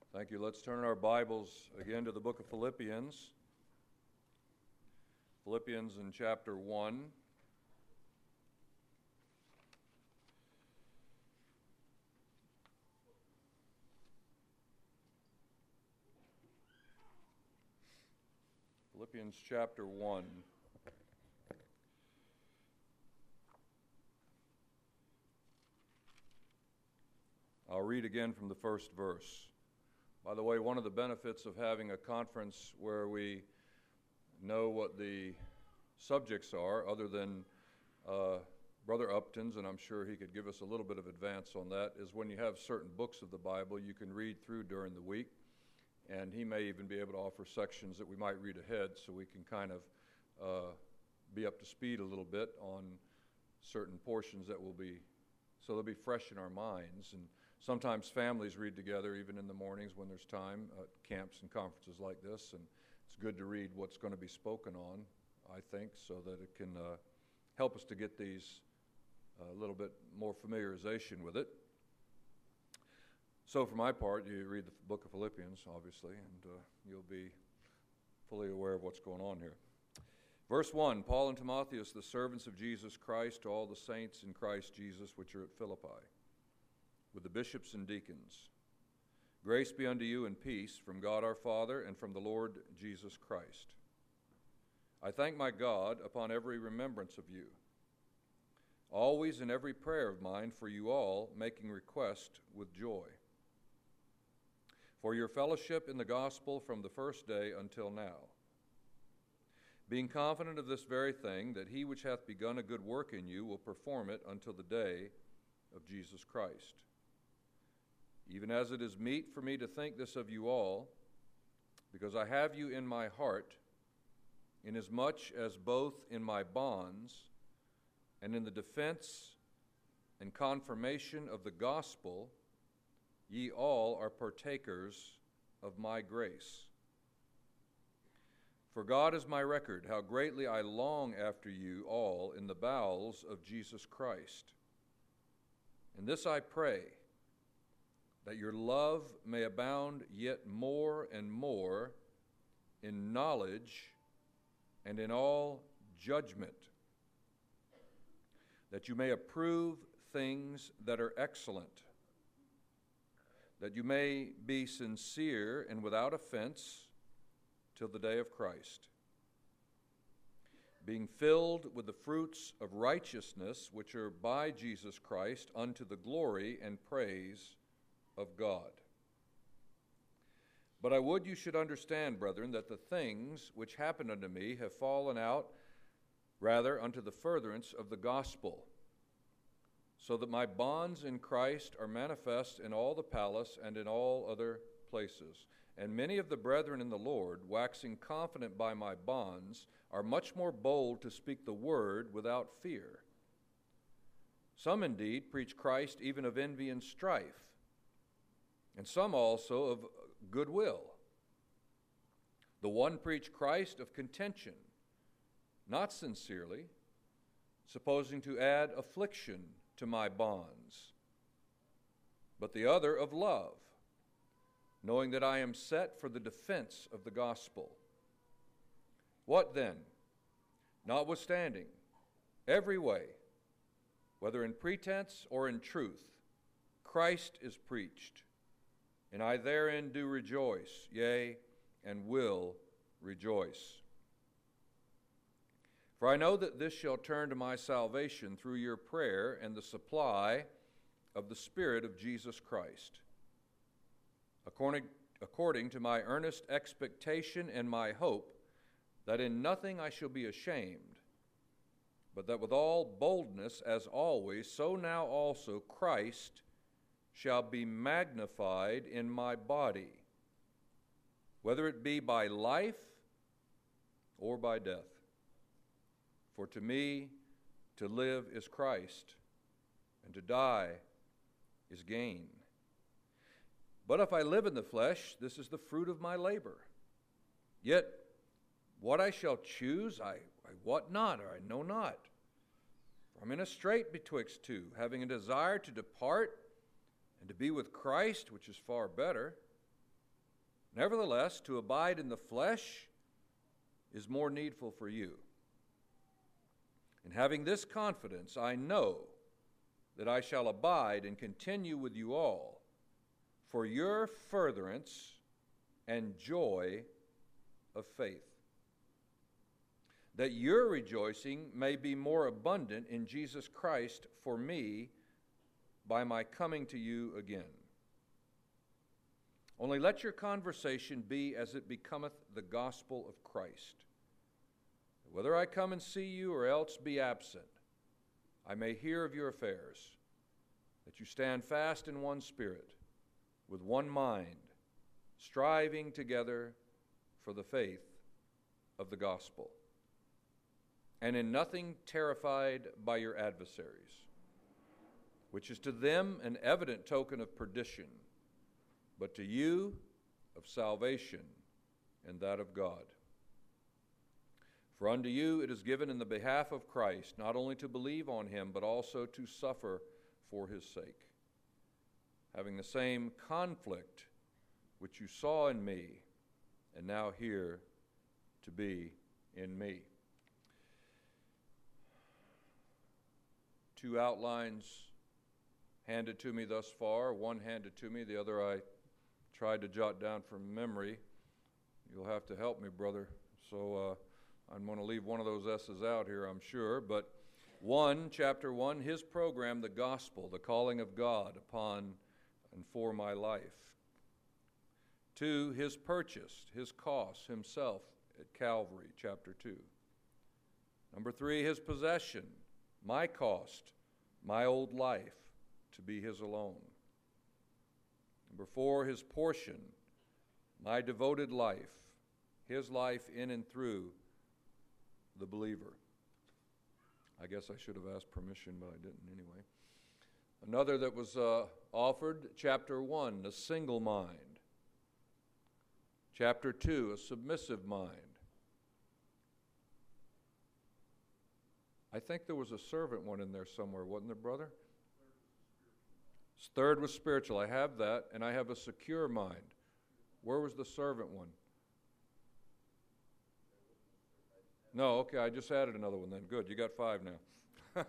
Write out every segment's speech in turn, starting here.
Thank you. Let's turn our Bibles again to the book of Philippians. Philippians in chapter 1. Philippians chapter 1. I'll read again from the first verse. By the way, one of the benefits of having a conference where we know what the subjects are, other than Brother Upton's, and I'm sure he could give us a little bit of advance on that, is when you have certain books of the Bible you can read through during the week, and he may even be able to offer sections that we might read ahead so we can kind of be up to speed a little bit on certain portions that will be, so they'll be fresh in our minds. And sometimes families read together even in the mornings when there's time at camps and conferences like this, and it's good to read what's going to be spoken on, I think, so that it can help us to get these a little bit more familiarization with it. So for my part, you read the book of Philippians, obviously, and you'll be fully aware of what's going on here. Verse 1, Paul and Timotheus, the servants of Jesus Christ, to all the saints in Christ Jesus which are at Philippi, with the bishops and deacons. Grace be unto you and peace from God our Father and from the Lord Jesus Christ. I thank my God upon every remembrance of you, always in every prayer of mine for you all, making request with joy, for your fellowship in the gospel from the first day until now, being confident of this very thing, that he which hath begun a good work in you will perform it until the day of Jesus Christ. Even as it is meet for me to think this of you all, because I have you in my heart, inasmuch as both in my bonds and in the defense and confirmation of the gospel, ye all are partakers of my grace. For God is my record, how greatly I long after you all in the bowels of Jesus Christ. And this I pray, that your love may abound yet more and more in knowledge and in all judgment, that you may approve things that are excellent, that you may be sincere and without offense till the day of Christ, being filled with the fruits of righteousness which are by Jesus Christ unto the glory and praise of God. But I would you should understand, brethren, that the things which happened unto me have fallen out rather unto the furtherance of the gospel, so that my bonds in Christ are manifest in all the palace and in all other places. And many of the brethren in the Lord, waxing confident by my bonds, are much more bold to speak the word without fear. Some indeed preach Christ even of envy and strife, and some also of goodwill. The one preach Christ of contention, not sincerely, supposing to add affliction to my bonds, but the other of love, knowing that I am set for the defense of the gospel. What then? Notwithstanding, every way, whether in pretense or in truth, Christ is preached, and I therein do rejoice, yea, and will rejoice. For I know that this shall turn to my salvation through your prayer and the supply of the Spirit of Jesus Christ, according to my earnest expectation and my hope, that in nothing I shall be ashamed, but that with all boldness, as always, so now also Christ shall be magnified in my body, whether it be by life or by death. For to me to live is Christ, and to die is gain. But if I live in the flesh, this is the fruit of my labor. Yet what I shall choose, I wot not, or I know not. For I'm in a strait betwixt two, having a desire to depart and to be with Christ, which is far better. Nevertheless, to abide in the flesh is more needful for you. And having this confidence, I know that I shall abide and continue with you all for your furtherance and joy of faith, that your rejoicing may be more abundant in Jesus Christ for me by my coming to you again. Only let your conversation be as it becometh the gospel of Christ. Whether I come and see you or else be absent, I may hear of your affairs, that you stand fast in one spirit, with one mind, striving together for the faith of the gospel, and in nothing terrified by your adversaries, which is to them an evident token of perdition, but to you of salvation and that of God. For unto you it is given in the behalf of Christ not only to believe on him, but also to suffer for his sake, having the same conflict which you saw in me, and now hear to be in me. Two outlines handed to me thus far. One handed to me, the other I tried to jot down from memory. You'll have to help me, brother. So I'm going to leave one of those S's out here, I'm sure. But chapter 1, his program, the gospel, the calling of God upon and for my life. 2, his purchase, his cost, himself at Calvary, chapter 2. Number 3, his possession, my cost, my old life, to be his alone. Number 4, his portion, my devoted life, his life in and through the believer. I guess I should have asked permission, but I didn't anyway. Another that was offered, chapter 1, a single mind. Chapter 2, a submissive mind. I think there was a servant one in there somewhere, wasn't there, brother? Third was spiritual. I have that, and I have a secure mind. Where was the servant one? No, okay, I just added another one then. Good, you got 5 now.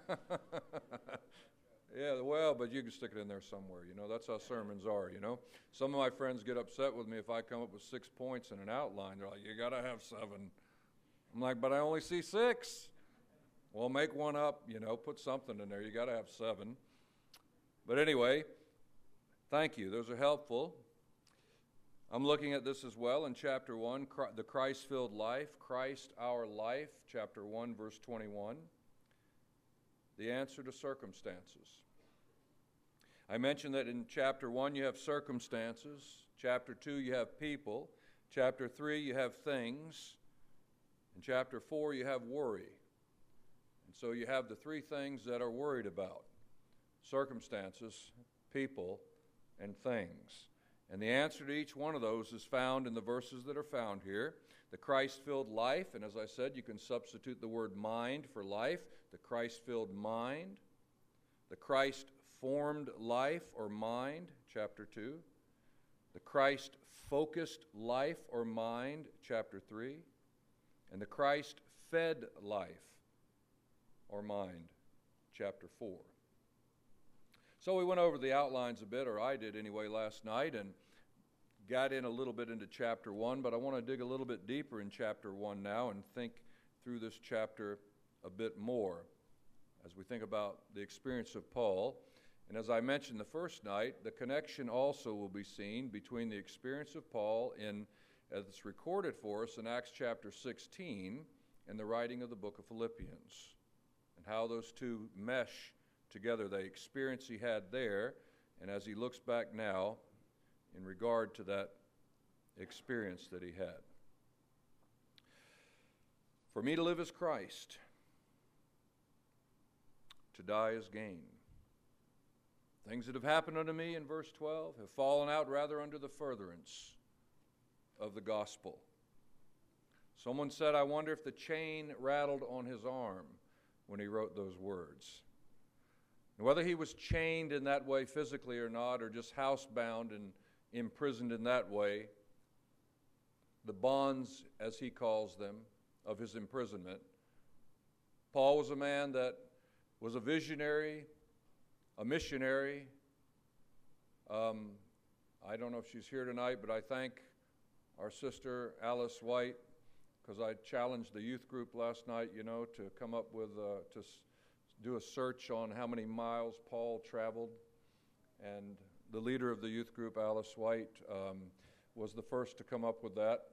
Yeah, well, but you can stick it in there somewhere, you know. That's how sermons are, you know. Some of my friends get upset with me if I come up with 6 points in an outline. They're like, you got to have 7. I'm like, but I only see 6. Well, make one up, you know, put something in there. You got to have 7. But anyway, thank you. Those are helpful. I'm looking at this as well in chapter 1, the Christ-filled life, Christ our life, chapter 1, verse 21. The answer to circumstances. I mentioned that in chapter 1 you have circumstances, chapter 2 you have people, chapter 3 you have things, in chapter 4 you have worry. And so you have the 3 things that are worried about: circumstances, people, and things. And the answer to each one of those is found in the verses that are found here. The Christ-filled life, and as I said, you can substitute the word mind for life. The Christ-filled mind. The Christ-formed life or mind, chapter 2. The Christ-focused life or mind, chapter 3. And the Christ-fed life or mind, chapter 4. So we went over the outlines a bit, or I did anyway, last night, and got in a little bit into chapter 1, but I want to dig a little bit deeper in chapter 1 now and think through this chapter a bit more as we think about the experience of Paul. And as I mentioned the first night, the connection also will be seen between the experience of Paul as it's recorded for us in Acts chapter 16 and the writing of the book of Philippians, and how those two mesh together, the experience he had there, and as he looks back now in regard to that experience that he had. For me to live is Christ, to die is gain. Things that have happened unto me, in verse 12, have fallen out rather under the furtherance of the gospel. Someone said, I wonder if the chain rattled on his arm when he wrote those words. And whether he was chained in that way physically or not, or just housebound and imprisoned in that way, the bonds, as he calls them, of his imprisonment. Paul was a man that was a visionary, a missionary. I don't know if she's here tonight, but I thank our sister Alice White, because I challenged the youth group last night, to come up with, to do a search on how many miles Paul traveled. And the leader of the youth group, Alice White, was the first to come up with that,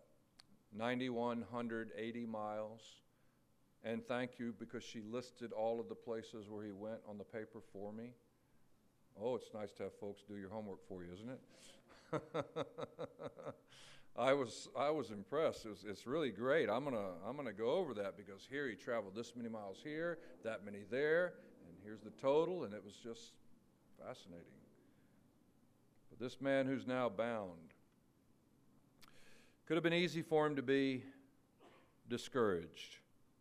9,180 miles. And thank you, because she listed all of the places where he went on the paper for me. Oh, it's nice to have folks do your homework for you, isn't it? I was impressed. It's really great. I'm gonna go over that, because here he traveled this many miles here, that many there, and here's the total, and it was just fascinating. But this man who's now bound, could have been easy for him to be discouraged.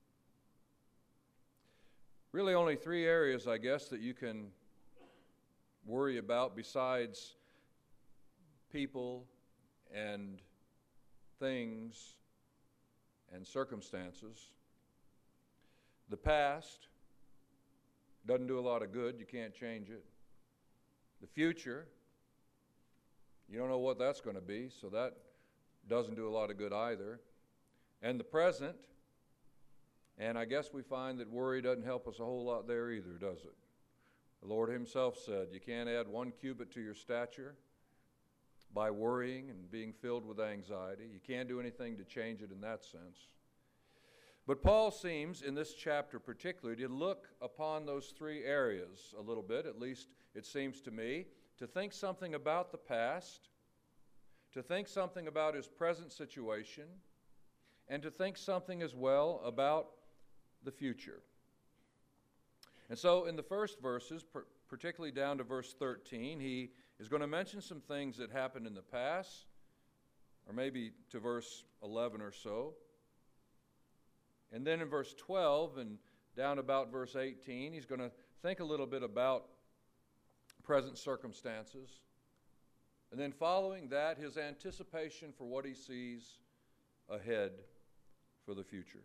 Really only three areas, I guess, that you can worry about besides people and things and circumstances. The past doesn't do a lot of good. You can't change it. The future, you don't know what that's going to be, so that doesn't do a lot of good either. And the present, and I guess we find that worry doesn't help us a whole lot there either, does it? The Lord himself said, you can't add 1 cubit to your stature by worrying and being filled with anxiety. You can't do anything to change it in that sense. But Paul seems, in this chapter particularly, to look upon those three areas a little bit, at least it seems to me, to think something about the past, to think something about his present situation, and to think something as well about the future. And so in the first verses, particularly down to verse 13, he is going to mention some things that happened in the past, or maybe to verse 11 or so. And then in verse 12 and down about verse 18, he's going to think a little bit about present circumstances. And then following that, his anticipation for what he sees ahead for the future.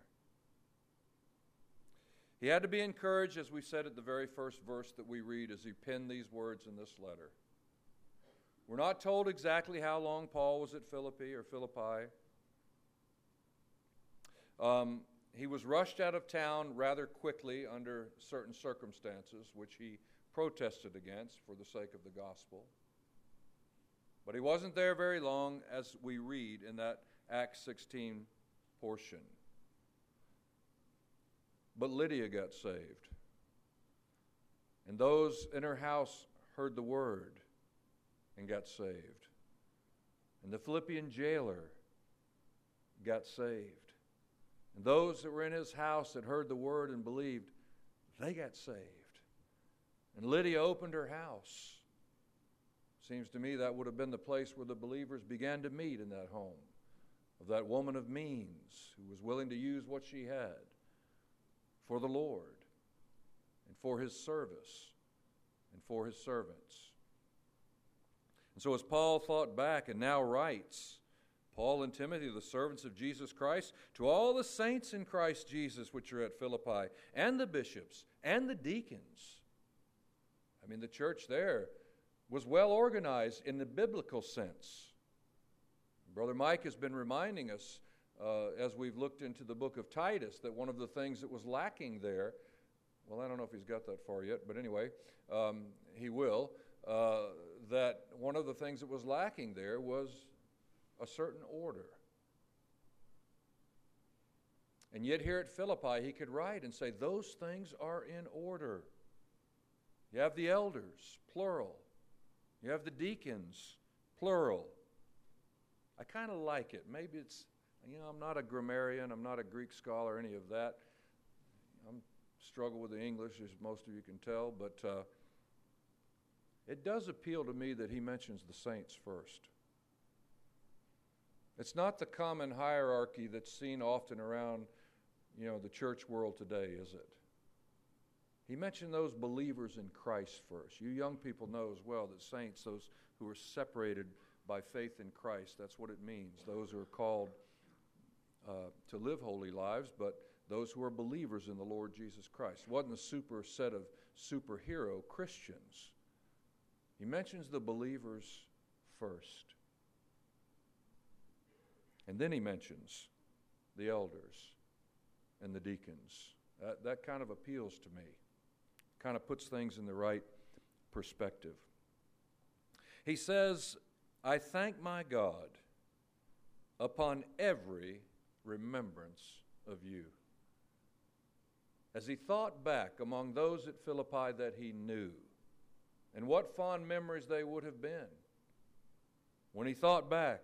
He had to be encouraged, as we said at the very first verse that we read as he penned these words in this letter. We're not told exactly how long Paul was at Philippi. He was rushed out of town rather quickly under certain circumstances, which he protested against for the sake of the gospel. But he wasn't there very long, as we read in that Acts 16 portion. But Lydia got saved. And those in her house heard the word and got saved. And the Philippian jailer got saved. And those that were in his house that heard the word and believed, they got saved. And Lydia opened her house. Seems to me that would have been the place where the believers began to meet, in that home of that woman of means who was willing to use what she had for the Lord and for his service and for his servants. And so as Paul thought back and now writes, Paul and Timothy, the servants of Jesus Christ, to all the saints in Christ Jesus which are at Philippi, and the bishops and the deacons. I mean, the church there was well organized in the biblical sense. Brother Mike has been reminding us as we've looked into the book of Titus that one of the things that was lacking there, well, I don't know if he's got that far yet, but anyway, he will, that one of the things that was lacking there was a certain order. And yet here at Philippi, he could write and say, those things are in order. You have the elders, plural. You have the deacons, plural. I kind of like it. Maybe it's, I'm not a grammarian, I'm not a Greek scholar, any of that. I struggle with the English, as most of you can tell, but it does appeal to me that he mentions the saints first. It's not the common hierarchy that's seen often around, the church world today, is it? He mentioned those believers in Christ first. You young people know as well that saints, those who are separated by faith in Christ, that's what it means. Those who are called to live holy lives, but those who are believers in the Lord Jesus Christ. It wasn't a super set of superhero Christians. He mentions the believers first. And then he mentions the elders and the deacons. That kind of appeals to me. Kind of puts things in the right perspective. He says, I thank my God upon every remembrance of you. As he thought back among those at Philippi that he knew, and what fond memories they would have been, when he thought back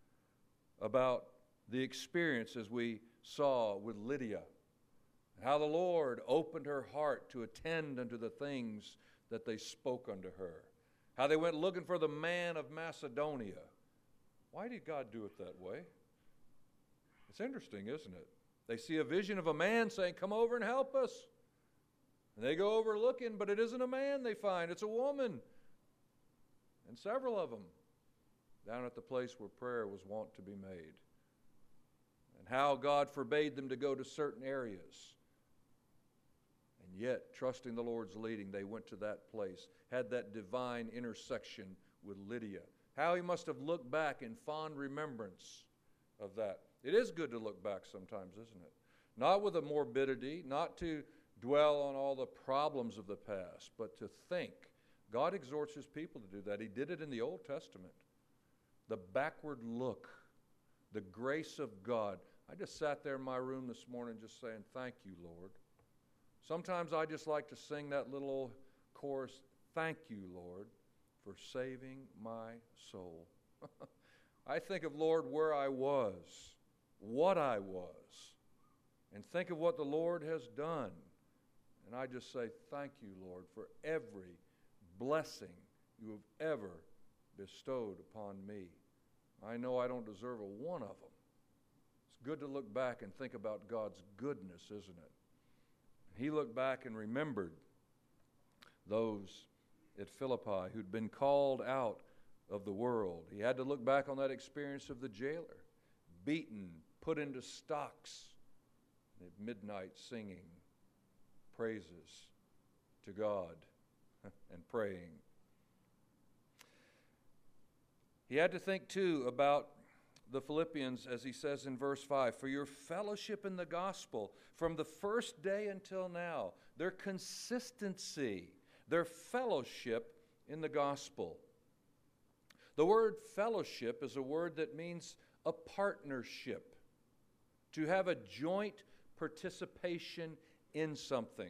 about the experience as we saw with Lydia, how the Lord opened her heart to attend unto the things that they spoke unto her, how they went looking for the man of Macedonia. Why did God do it that way? It's interesting, isn't it? They see a vision of a man saying, come over and help us. And they go over looking, but it isn't a man they find, it's a woman. And several of them down at the place where prayer was wont to be made. And how God forbade them to go to certain areas. And yet, trusting the Lord's leading, they went to that place, had that divine intersection with Lydia. How he must have looked back in fond remembrance of that. It is good to look back sometimes, isn't it? Not with a morbidity, not to dwell on all the problems of the past, but to think. God exhorts his people to do that. He did it in the Old Testament. The backward look, the grace of God. I just sat there in my room this morning just saying, thank you, Lord. Sometimes I just like to sing that little old chorus, thank you, Lord, for saving my soul. I think of, Lord, where I was, what I was, and think of what the Lord has done. And I just say, thank you, Lord, for every blessing you have ever bestowed upon me. I know I don't deserve a one of them. It's good to look back and think about God's goodness, isn't it? He looked back and remembered those at Philippi who'd been called out of the world. He had to look back on that experience of the jailer, beaten, put into stocks, at midnight singing praises to God and praying. He had to think, too, about the Philippians, as he says in verse 5, for your fellowship in the gospel from the first day until now, their consistency, their fellowship in the gospel. The word fellowship is a word that means a partnership, to have a joint participation in something.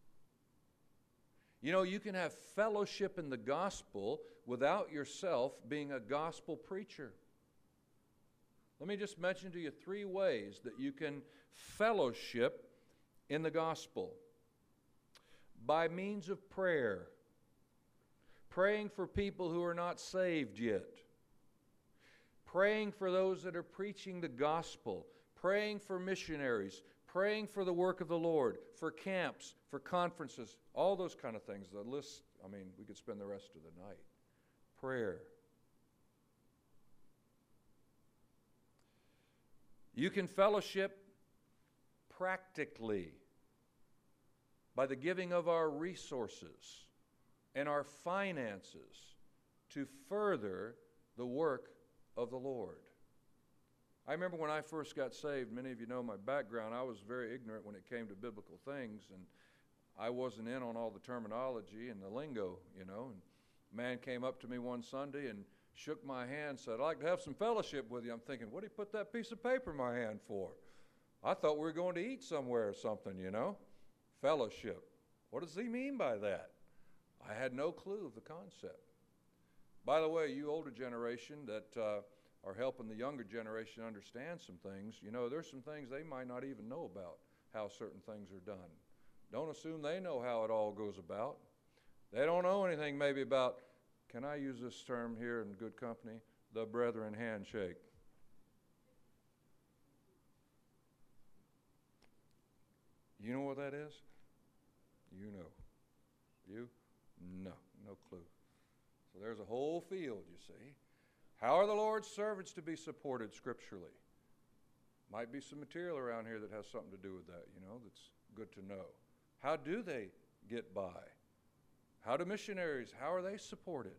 You know, you can have fellowship in the gospel without yourself being a gospel preacher. Let me just mention to you 3 ways that you can fellowship in the gospel. By means of prayer. Praying for people who are not saved yet. Praying for those that are preaching the gospel. Praying for missionaries. Praying for the work of the Lord. For camps, for conferences, all those kind of things. The list, we could spend the rest of the night. Prayer. You can fellowship practically by the giving of our resources and our finances to further the work of the Lord. I remember when I first got saved, many of you know my background, I was very ignorant when it came to biblical things, and I wasn't in on all the terminology and the lingo, And a man came up to me one Sunday and shook my hand, said, I'd like to have some fellowship with you. I'm thinking, what did he put that piece of paper in my hand for? I thought we were going to eat somewhere or something, Fellowship. What does he mean by that? I had no clue of the concept. By the way, you older generation that are helping the younger generation understand some things, there's some things they might not even know about how certain things are done. Don't assume they know how it all goes about. They don't know anything maybe about, can I use this term here in good company? The brethren handshake. You know what that is? You know. You? No clue. So there's a whole field, you see. How are the Lord's servants to be supported scripturally? Might be some material around here that has something to do with that, that's good to know. How do they get by? How do missionaries, how are they supported?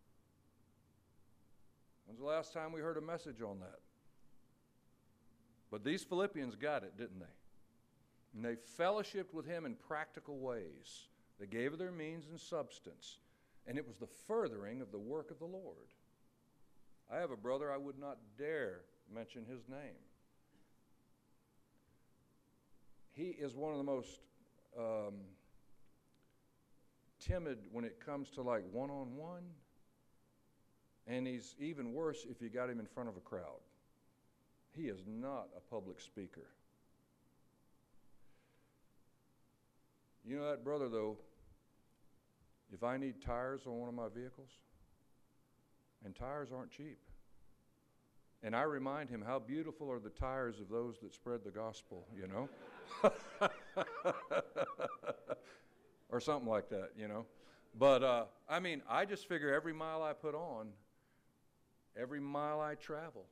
When's the last time we heard a message on that? But these Philippians got it, didn't they? And they fellowshiped with him in practical ways. They gave of their means and substance. And it was the furthering of the work of the Lord. I have a brother I would not dare mention his name. He is one of the most timid when it comes to like one-on-one. And he's even worse if you got him in front of a crowd. He is not a public speaker. You know that brother, though, if I need tires on one of my vehicles, and tires aren't cheap, and I remind him how beautiful are the tires of those that spread the gospel, or something like that, But, I just figure every mile I put on, every mile I travel,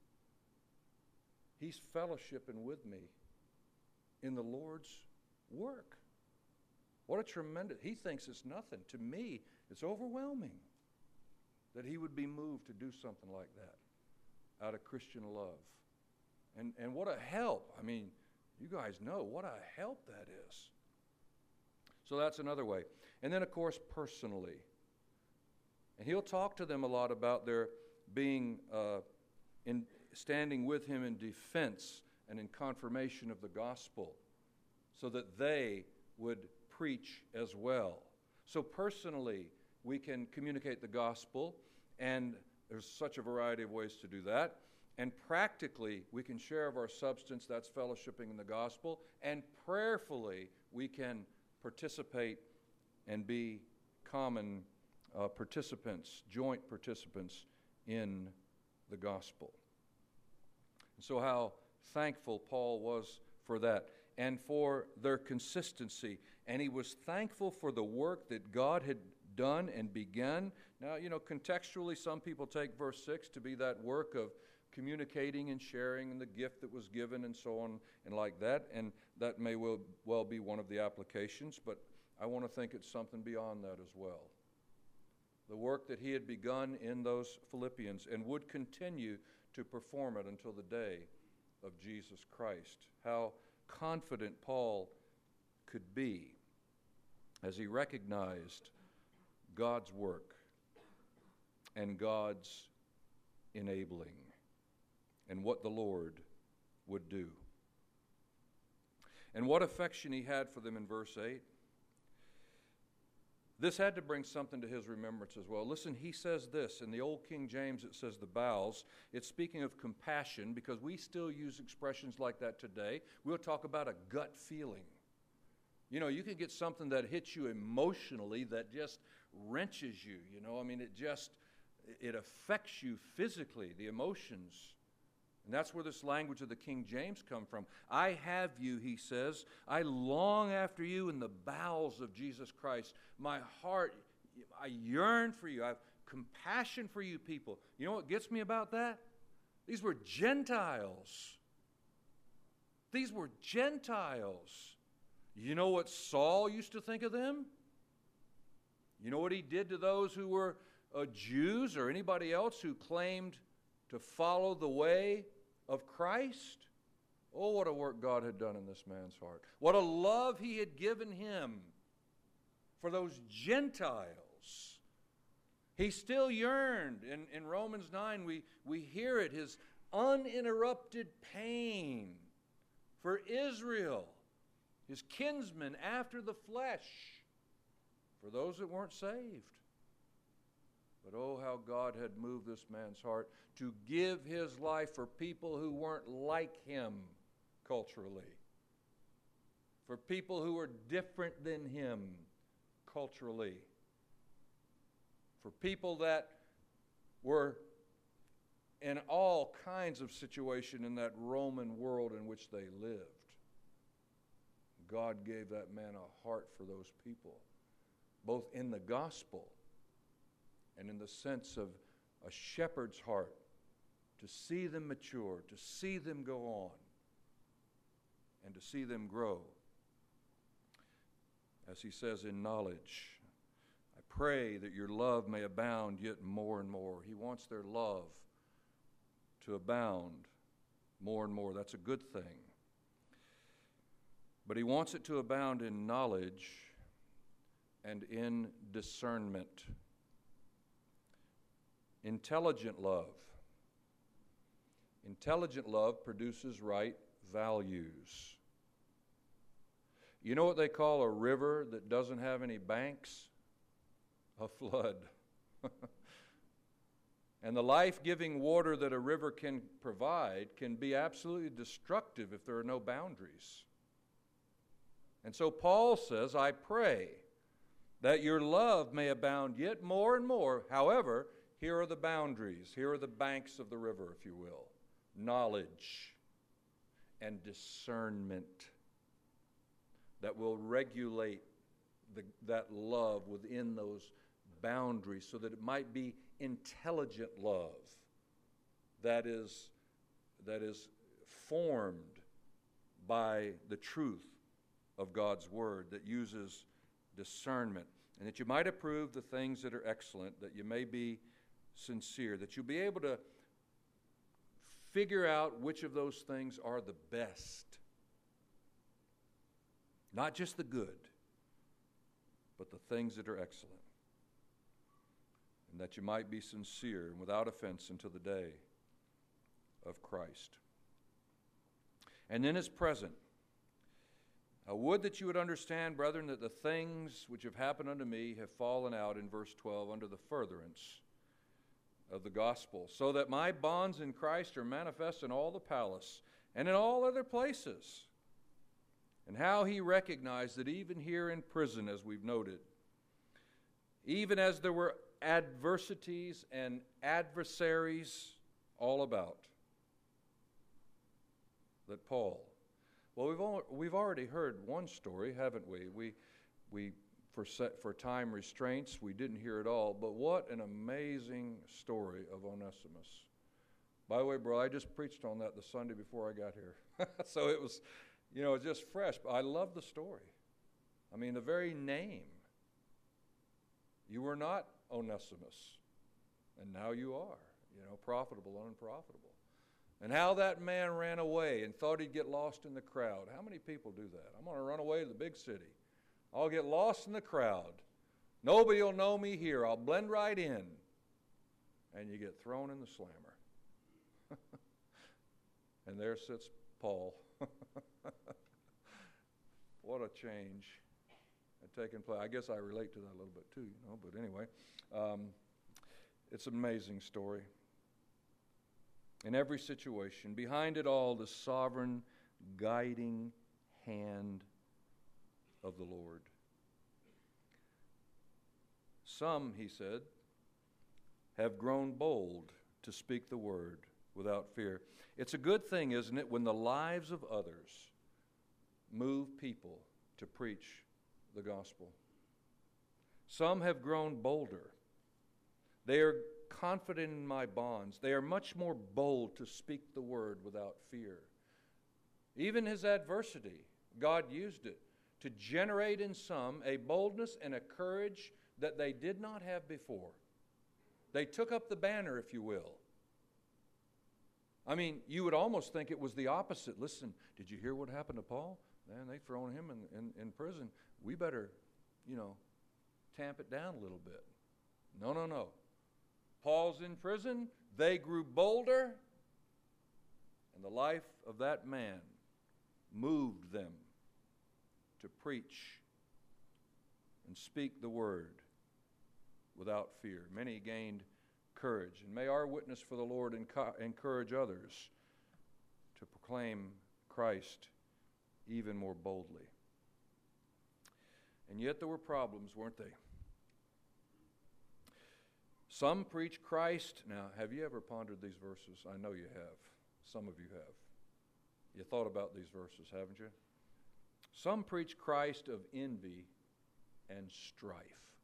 he's fellowshipping with me in the Lord's work. What a tremendous, he thinks it's nothing. To me, it's overwhelming that he would be moved to do something like that out of Christian love. And what a help. You guys know what a help that is. So that's another way. And then, of course, personally. And he'll talk to them a lot about their being standing with him in defense and in confirmation of the gospel so that they would preach as well. So personally, we can communicate the gospel, and there's such a variety of ways to do that. And practically, we can share of our substance, that's fellowshipping in the gospel, and prayerfully, we can participate and be common participants, joint participants in the gospel. And so how thankful Paul was for that and for their consistency. And he was thankful for the work that God had done and begun. Now, contextually, some people take verse 6 to be that work of communicating and sharing and the gift that was given and so on and like that. And that may well be one of the applications, but I want to think it's something beyond that as well. The work that he had begun in those Philippians and would continue to perform it until the day of Jesus Christ. How confident Paul could be as he recognized God's work and God's enabling and what the Lord would do. And what affection he had for them in verse 8. This had to bring something to his remembrance as well. Listen, he says this. In the Old King James, it says the bowels. It's speaking of compassion because we still use expressions like that today. We'll talk about a gut feeling. You can get something that hits you emotionally that just wrenches you, it affects you physically, the emotions. And that's where this language of the King James come from. I have you, he says. I long after you in the bowels of Jesus Christ. My heart, I yearn for you. I have compassion for you people. You know what gets me about that? These were Gentiles. These were Gentiles. You know what Saul used to think of them? You know what he did to those who were Jews or anybody else who claimed to follow the way of Christ? Oh, what a work God had done in this man's heart. What a love he had given him for those Gentiles. He still yearned. In Romans 9, we hear it, his uninterrupted pain for Israel, his kinsmen after the flesh, for those that weren't saved. But oh, how God had moved this man's heart to give his life for people who weren't like him culturally, for people who were different than him culturally, for people that were in all kinds of situation in that Roman world in which they lived. God gave that man a heart for those people, both in the gospel and in the sense of a shepherd's heart, to see them mature, to see them go on, and to see them grow. As he says, in knowledge. I pray that your love may abound yet more and more. He wants their love to abound more and more. That's a good thing. But he wants it to abound in knowledge and in discernment. Intelligent love. Intelligent love produces right values. You know what they call a river that doesn't have any banks? A flood. And the life-giving water that a river can provide can be absolutely destructive if there are no boundaries. And so Paul says, I pray that your love may abound yet more and more. However, here are the boundaries. Here are the banks of the river, if you will. Knowledge and discernment that will regulate that love within those boundaries so that it might be intelligent love that is formed by the truth of God's Word, that uses discernment, and that you might approve the things that are excellent, that you may be sincere, that you'll be able to figure out which of those things are the best. Not just the good, but the things that are excellent. And that you might be sincere and without offense until the day of Christ. And then as present, I would that you would understand, brethren, that the things which have happened unto me have fallen out, in verse 12, under the furtherance of the gospel, so that my bonds in Christ are manifest in all the palace and in all other places. And how he recognized that even here in prison, as we've noted, even as there were adversities and adversaries all about, that Paul, well, we've already heard one story, haven't we? We for time restraints, we didn't hear it all, but what an amazing story of Onesimus. By the way, bro, I just preached on that the Sunday before I got here. So it was, just fresh. But I love the story. I mean, the very name. You were not Onesimus, and now you are, profitable and unprofitable. And how that man ran away and thought he'd get lost in the crowd. How many people do that? I'm going to run away to the big city. I'll get lost in the crowd. Nobody will know me here. I'll blend right in. And you get thrown in the slammer. And there sits Paul. What a change had taken place. I guess I relate to that a little bit too, but anyway. It's an amazing story. In every situation, behind it all, the sovereign, guiding hand of the Lord. Some, he said, have grown bold to speak the word without fear. It's a good thing, isn't it, when the lives of others move people to preach the gospel. Some have grown bolder. They are confident in my bonds. They are much more bold to speak the word without fear. Even his adversity, God used it to generate in some a boldness and a courage that they did not have before. They took up the banner, if you will. I mean, you would almost think it was the opposite. Listen, did you hear what happened to Paul? Man, they've thrown him in prison. We better, tamp it down a little bit. No. Paul's in prison. They grew bolder. And the life of that man moved them to preach and speak the word without fear. Many gained courage. And may our witness for the Lord encourage others to proclaim Christ even more boldly. And yet there were problems, weren't they? Some preach Christ. Now, have you ever pondered these verses? I know you have. Some of you have. You thought about these verses, haven't you? Some preach Christ of envy and strife.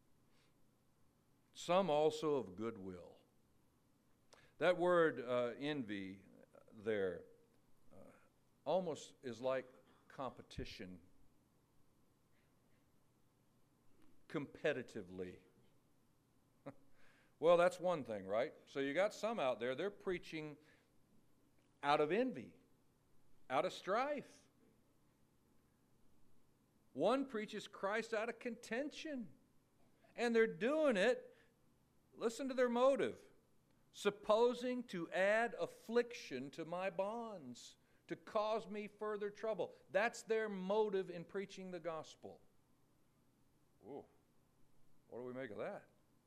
Some also of goodwill. That word envy there almost is like competition competitively. Well, that's one thing, right? So you got some out there, they're preaching out of envy, out of strife. One preaches Christ out of contention. And they're doing it, listen to their motive, supposing to add affliction to my bonds, to cause me further trouble. That's their motive in preaching the gospel. Whoa, what do we make of that?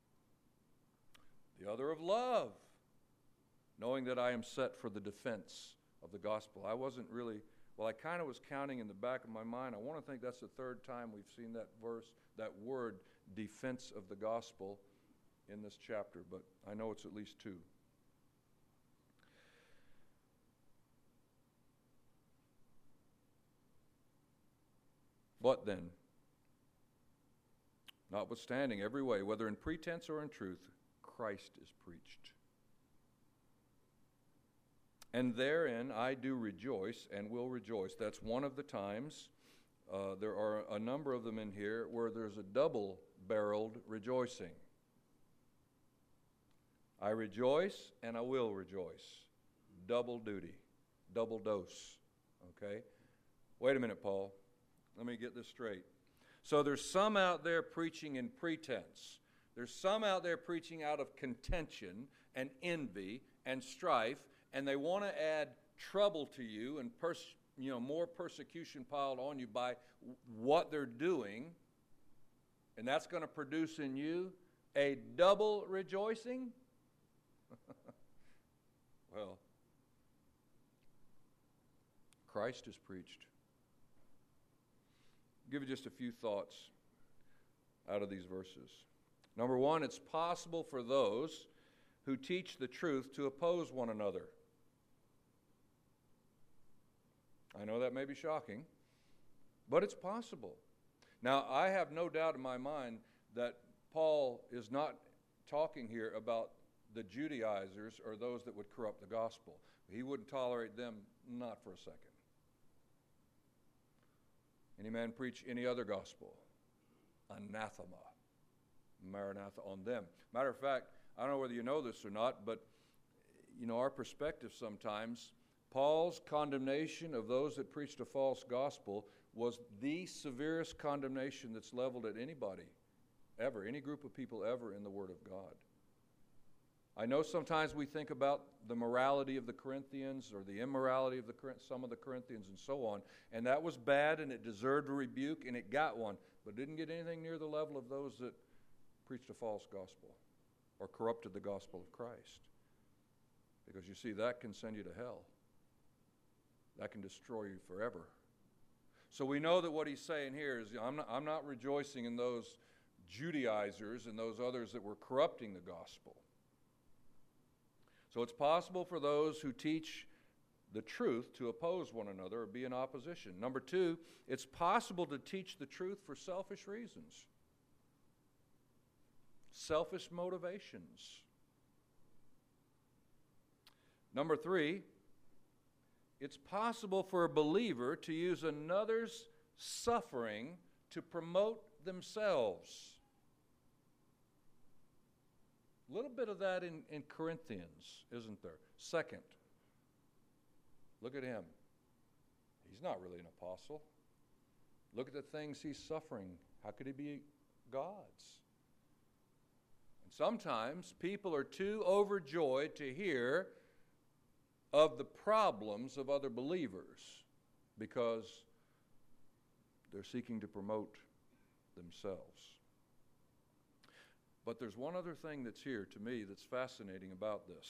The other of love, knowing that I am set for the defense of the gospel. I wasn't really, well, I kind of was counting in the back of my mind. I want to think that's the third time we've seen that verse, that word, defense of the gospel, in this chapter, but I know it's at least two. But then, notwithstanding every way, whether in pretense or in truth, Christ is preached. And therein I do rejoice and will rejoice. That's one of the times. There are a number of them in here where there's a double-barreled rejoicing. I rejoice and I will rejoice. Double duty, double dose. Okay? Wait a minute, Paul. Let me get this straight. So there's some out there preaching in pretense. There's some out there preaching out of contention and envy and strife, and they want to add trouble to you and more persecution piled on you by what they're doing, and that's going to produce in you a double rejoicing? Well, Christ is preached. I'll give you just a few thoughts out of these verses. Number one, it's possible for those who teach the truth to oppose one another. I know that may be shocking, but it's possible. Now, I have no doubt in my mind that Paul is not talking here about the Judaizers or those that would corrupt the gospel. He wouldn't tolerate them, not for a second. Any man preach any other gospel? Anathema. Maranatha on them. Matter of fact, I don't know whether you know this or not, but our perspective sometimes, Paul's condemnation of those that preached a false gospel was the severest condemnation that's leveled at anybody, ever, any group of people ever in the Word of God. I know sometimes we think about the morality of the Corinthians or the immorality of some of the Corinthians and so on, and that was bad and it deserved a rebuke and it got one, but didn't get anything near the level of those that preached a false gospel or corrupted the gospel of Christ. Because you see, that can send you to hell. That can destroy you forever. So we know that what he's saying here is, I'm not rejoicing in those Judaizers and those others that were corrupting the gospel. So it's possible for those who teach the truth to oppose one another or be in opposition. Number two, it's possible to teach the truth for selfish reasons. Selfish motivations. Number three, it's possible for a believer to use another's suffering to promote themselves. A little bit of that in Corinthians, isn't there? Second, look at him. He's not really an apostle. Look at the things he's suffering. How could he be God's? And sometimes people are too overjoyed to hear of the problems of other believers because they're seeking to promote themselves. But there's one other thing that's here to me that's fascinating about this.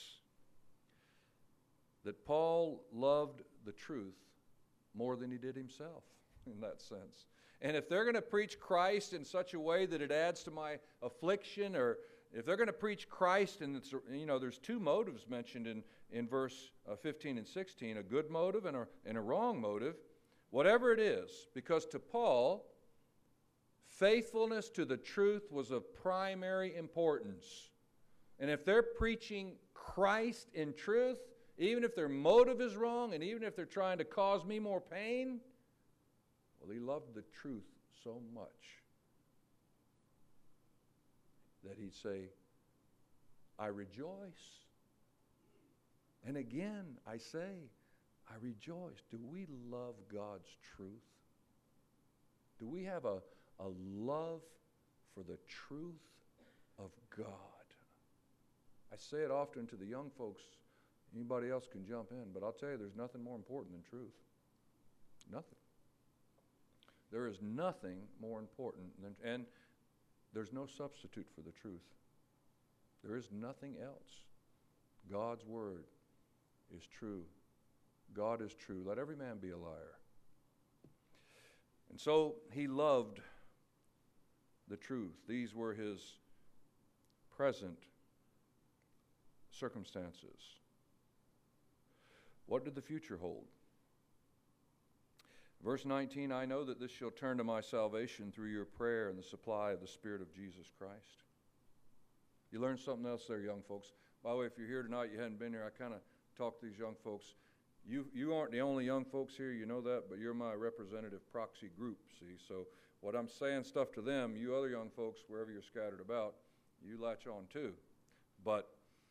That Paul loved the truth more than he did himself in that sense. And if they're going to preach Christ in such a way that it adds to my affliction, or if they're going to preach Christ, and there's two motives mentioned in verse 15 and 16, a good motive and a wrong motive, whatever it is, because to Paul, faithfulness to the truth was of primary importance. And if they're preaching Christ in truth, even if their motive is wrong, and even if they're trying to cause me more pain, Well, he loved the truth so much that he'd say, I rejoice. And again, I say, I rejoice. Do we love God's truth? Do we have a love for the truth of God? I say it often to the young folks. Anybody else can jump in, but I'll tell you, there's nothing more important than truth. Nothing. There is nothing more important than, and there's no substitute for the truth. There is nothing else. God's word is true. God is true. Let every man be a liar. And so he loved the truth. These were his present circumstances. What did the future hold? Verse 19, I know that this shall turn to my salvation through your prayer and the supply of the Spirit of Jesus Christ. You learned something else there, young folks. By the way, if you're here tonight, you hadn't been here, I kind of talk to these young folks. You aren't the only young folks here, you know that, but you're my representative proxy group, see? So what I'm saying stuff to them, you other young folks, wherever you're scattered about, you latch on too. But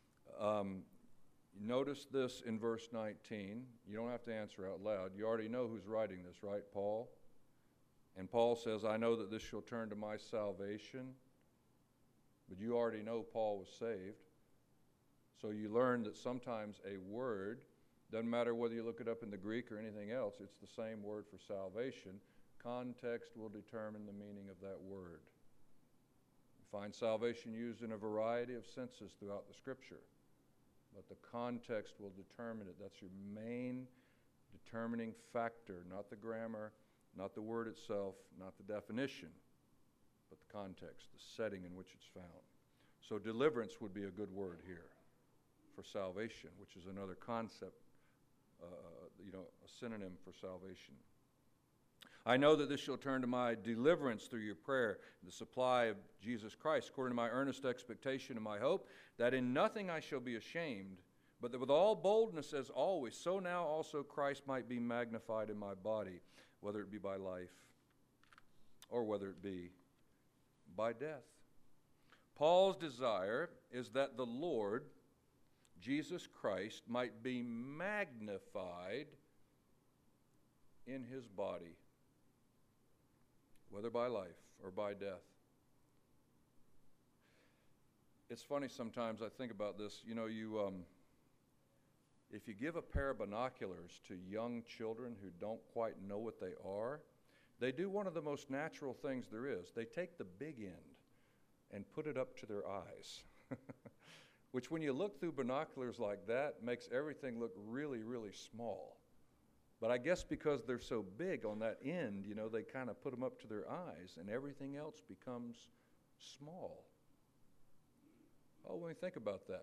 notice this in verse 19. You don't have to answer out loud. You already know who's writing this, right? Paul. And Paul says, I know that this shall turn to my salvation. But you already know Paul was saved. So you learn that sometimes a word, doesn't matter whether you look it up in the Greek or anything else, it's the same word for salvation. Context will determine the meaning of that word. You find salvation used in a variety of senses throughout the Scripture. But the context will determine it. That's your main determining factor, not the grammar, not the word itself, not the definition, but the context, the setting in which it's found. So deliverance would be a good word here for salvation, which is another concept, a synonym for salvation. I know that this shall turn to my deliverance through your prayer, the supply of Jesus Christ, according to my earnest expectation and my hope, that in nothing I shall be ashamed, but that with all boldness as always, so now also Christ might be magnified in my body, whether it be by life or whether it be by death. Paul's desire is that the Lord, Jesus Christ, might be magnified in his body, whether by life or by death. It's funny sometimes, I think about this, if you give a pair of binoculars to young children who don't quite know what they are, they do one of the most natural things there is. They take the big end and put it up to their eyes, which when you look through binoculars like that makes everything look really, really small. But I guess because they're so big on that end, they kind of put them up to their eyes and everything else becomes small. Oh, when we think about that.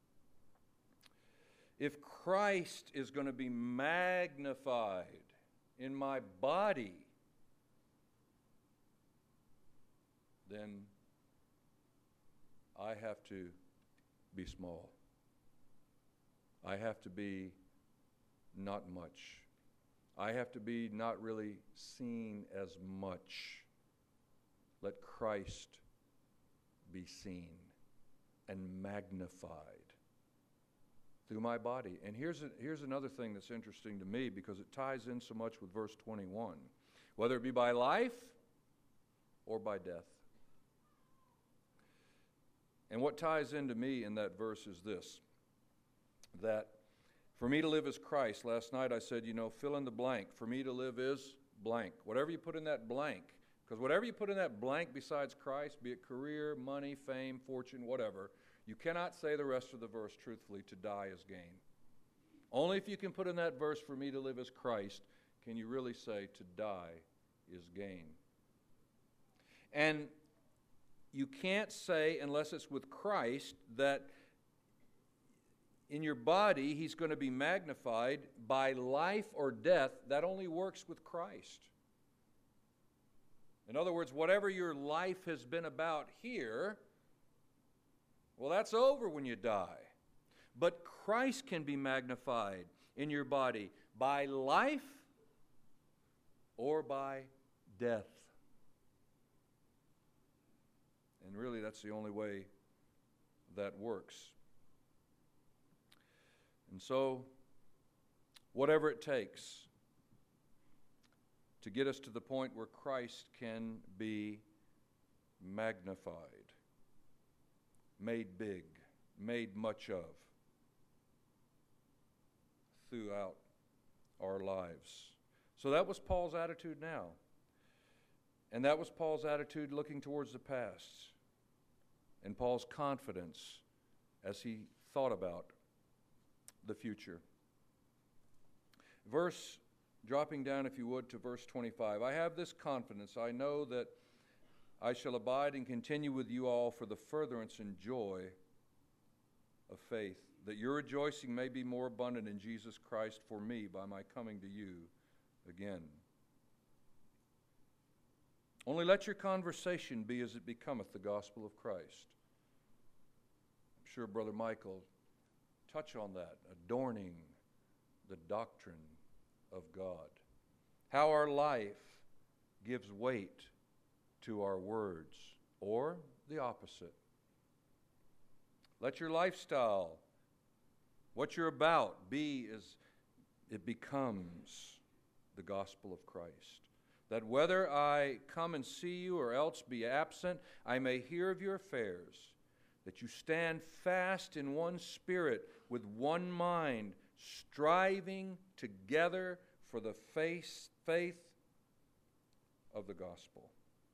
If Christ is going to be magnified in my body, then I have to be small. I have to be not much. I have to be not really seen as much. Let Christ be seen and magnified through my body. And here's another thing that's interesting to me because it ties in so much with verse 21. Whether it be by life or by death. And what ties into me in that verse is this, that for me to live is Christ. Last night I said, fill in the blank. For me to live is blank. Whatever you put in that blank, because whatever you put in that blank besides Christ, be it career, money, fame, fortune, whatever, you cannot say the rest of the verse truthfully, to die is gain. Only if you can put in that verse, for me to live as Christ, can you really say to die is gain. And you can't say, unless it's with Christ, that in your body he's going to be magnified by life or death. That only works with Christ. In other words, whatever your life has been about here, well, that's over when you die. But Christ can be magnified in your body by life or by death. And really, that's the only way that works. And so, whatever it takes to get us to the point where Christ can be magnified, made big, made much of throughout our lives. So that was Paul's attitude now. And that was Paul's attitude looking towards the past. And Paul's confidence as he thought about the future. Dropping down, if you would, to verse 25. I have this confidence. I know that I shall abide and continue with you all for the furtherance and joy of faith, that your rejoicing may be more abundant in Jesus Christ for me by my coming to you again. Only let your conversation be as it becometh the gospel of Christ. I'm sure Brother Michael touch on that, adorning the doctrine of God. How our life gives weight to our words, or the opposite. Let your lifestyle, what you're about, be as it becomes the gospel of Christ. That whether I come and see you or else be absent, I may hear of your affairs, that you stand fast in one spirit, with one mind, striving together for the faith of the gospel.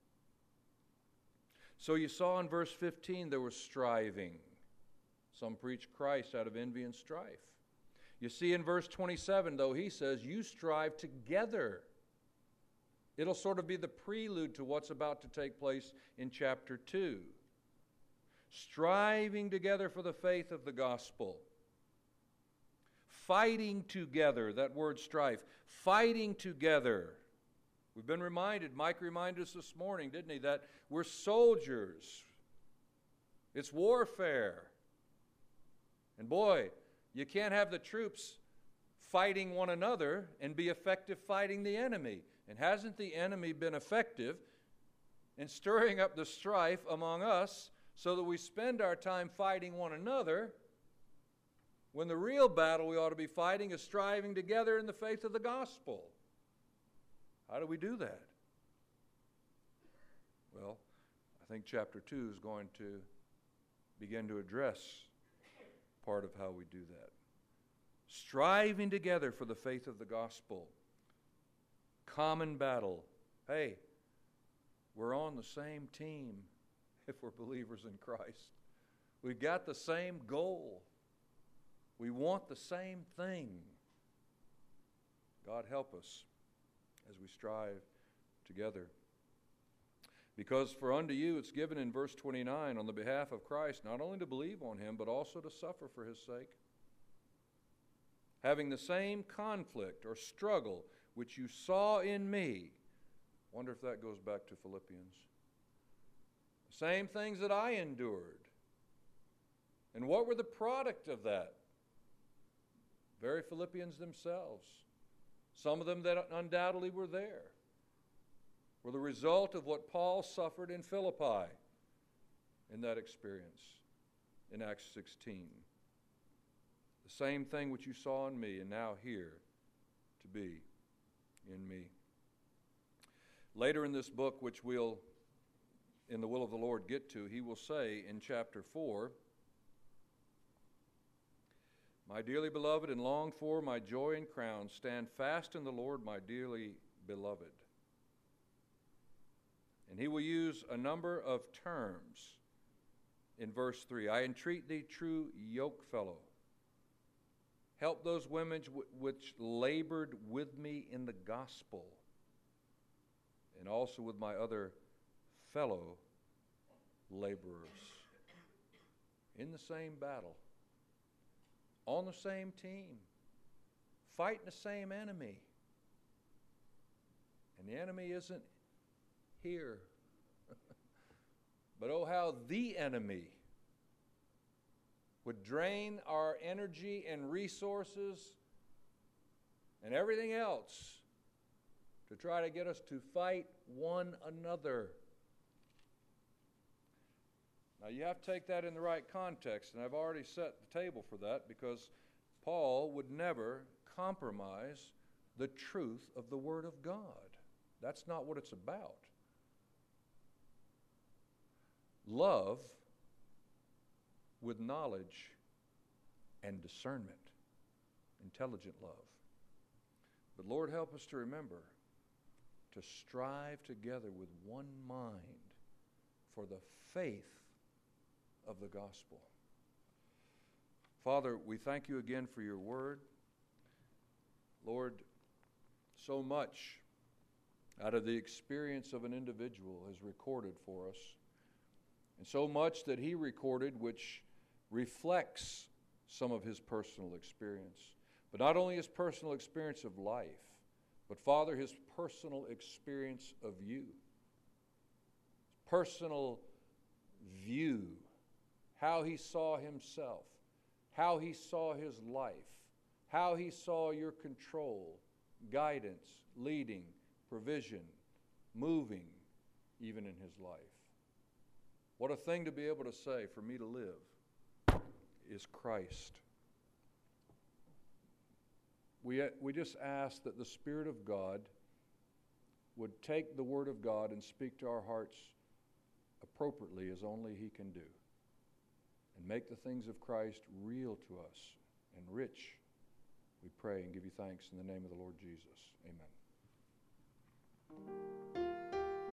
So you saw in verse 15 there was striving. Some preach Christ out of envy and strife. You see in verse 27, though, he says, you strive together. It'll sort of be the prelude to what's about to take place in chapter 2. Striving together for the faith of the gospel. Fighting together, that word strife. Fighting together. We've been reminded, Mike reminded us this morning, didn't he, that we're soldiers. It's warfare. And boy, you can't have the troops fighting one another and be effective fighting the enemy. And hasn't the enemy been effective in stirring up the strife among us so that we spend our time fighting one another, when the real battle we ought to be fighting is striving together in the faith of the gospel? How do we do that? Well, I think chapter 2 is going to begin to address part of how we do that. Striving together for the faith of the gospel. Common battle. Hey, we're on the same team if we're believers in Christ. We've got the same goal. We want the same thing. God help us as we strive together. Because for unto you it's given in verse 29 on the behalf of Christ not only to believe on him, but also to suffer for his sake. Having the same conflict or struggle which you saw in me. Wonder if that goes back to Philippians. The same things that I endured. And what were the product of that? Very Philippians themselves. Some of them that undoubtedly were there were the result of what Paul suffered in Philippi in that experience in Acts 16. The same thing which you saw in me and now here to be in me. Later in this book, which we'll, in the will of the Lord, get to, he will say in chapter 4, my dearly beloved and longed for, my joy and crown, stand fast in the Lord, my dearly beloved. And he will use a number of terms in verse 3. I entreat thee, true yokefellow. Help those women which labored with me in the gospel, and also with my other fellow laborers. In the same battle, on the same team, fighting the same enemy. And the enemy isn't here. But oh, how the enemy would drain our energy and resources and everything else to try to get us to fight one another. Now, you have to take that in the right context, and I've already set the table for that because Paul would never compromise the truth of the Word of God. That's not what it's about. Love with knowledge and discernment, intelligent love. But Lord, help us to remember to strive together with one mind for the faith of the gospel. Father, we thank you again for your word. Lord, so much out of the experience of an individual is recorded for us, and so much that he recorded which reflects some of his personal experience. But not only his personal experience of life, but Father, his personal experience of you. Personal view, how he saw himself, how he saw his life, how he saw your control, guidance, leading, provision, moving, even in his life. What a thing to be able to say, for me to live is Christ. We just ask that the Spirit of God would take the Word of God and speak to our hearts appropriately as only He can do, and make the things of Christ real to us and rich. We pray and give you thanks in the name of the Lord Jesus. Amen.